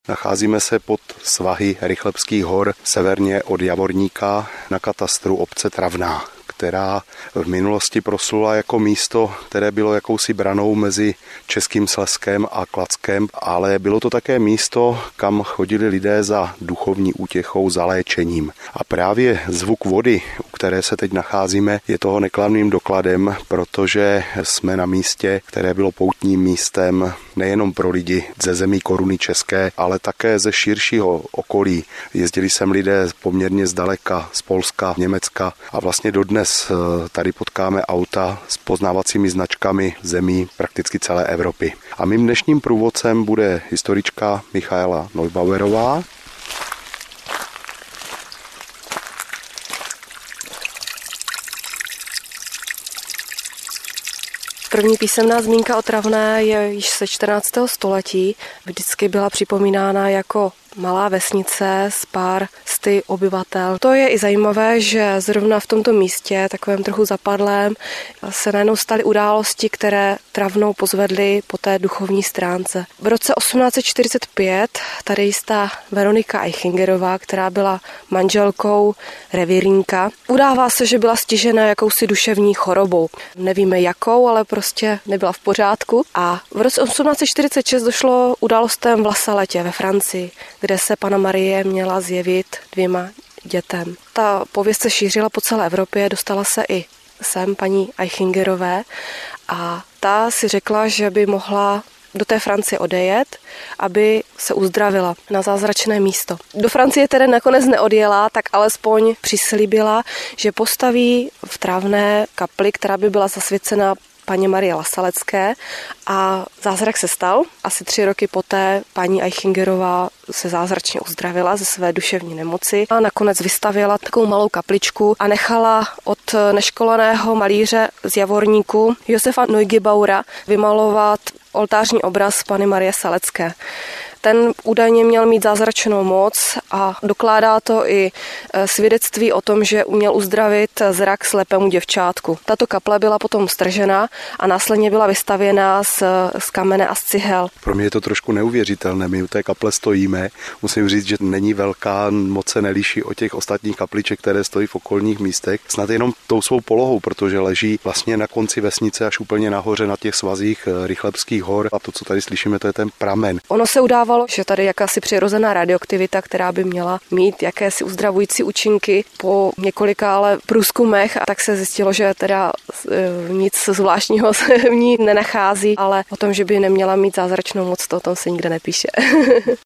Nacházíme se pod svahy Rychlebských hor severně od Javorníka na katastru obce Travná, která v minulosti proslula jako místo, které bylo jakousi branou mezi Českým Slezskem a Kladskem, ale bylo to také místo, kam chodili lidé za duchovní útěchou, za léčením. A právě zvuk vody, u které se teď nacházíme, je toho nekladným dokladem, protože jsme na místě, které bylo poutním místem nejenom pro lidi ze zemí Koruny české, ale také ze širšího okolí. Jezdili sem lidé poměrně zdaleka, z Polska, Německa a vlastně dodnes tady potkáme auta s poznávacími značkami zemí prakticky celé Evropy. A mým dnešním průvodcem bude historička Michaela Neubauerová. První písemná zmínka o Travné je již ze 14. století. Vždycky byla připomínána jako malá vesnice s pár sty obyvatel. To je i zajímavé, že zrovna v tomto místě, takovém trochu zapadlém, se najednou staly události, které Travnou pozvedly po té duchovní stránce. V roce 1845 tady jistá Veronika Eichingerová, která byla manželkou revírníka, udává se, že byla stižena jakousi duševní chorobou. Nevíme jakou, ale prostě nebyla v pořádku. A v roce 1846 došlo událostem v La Saletě ve Francii, kde se Panna Marie měla zjevit 2 dětem. Ta pověst se šířila po celé Evropě, dostala se i sem paní Eichingerové a ta si řekla, že by mohla do té Francie odejet, aby se uzdravila na zázračné místo. Do Francie tedy nakonec neodjela, tak alespoň přislíbila, že postaví v Travné kapli, která by byla zasvěcena paní Marie Lasalecké a zázrak se stal. Asi 3 roky poté paní Eichingerová se zázračně uzdravila ze své duševní nemoci a nakonec vystavěla takovou malou kapličku a nechala od neškoleného malíře z Javorníku Josefa Neugebauera vymalovat oltářní obraz Panny Marie Salecké. Ten údajně měl mít zázračnou moc a dokládá to i svědectví o tom, že uměl uzdravit zrak slepému děvčátku. Tato kaple byla potom stržena a následně byla vystavěna z kamene a z cihel. Pro mě je to trošku neuvěřitelné. My u té kaple stojíme. Musím říct, že není velká, moc se neliší od těch ostatních kapliček, které stojí v okolních místech. Snad jenom tou svou polohou, protože leží vlastně na konci vesnice až úplně nahoře na těch svazích Rychlebských hor. A to, co tady slyšíme, to je ten pramen. Ono se udávalo, že tady jakási přirozená radioaktivita, která by měla mít jakési uzdravující účinky po několika ale průzkumech, a tak se zjistilo, že teda nic zvláštního se v ní nenachází, ale o tom, že by neměla mít zázračnou moc, to o tom se nikde nepíše.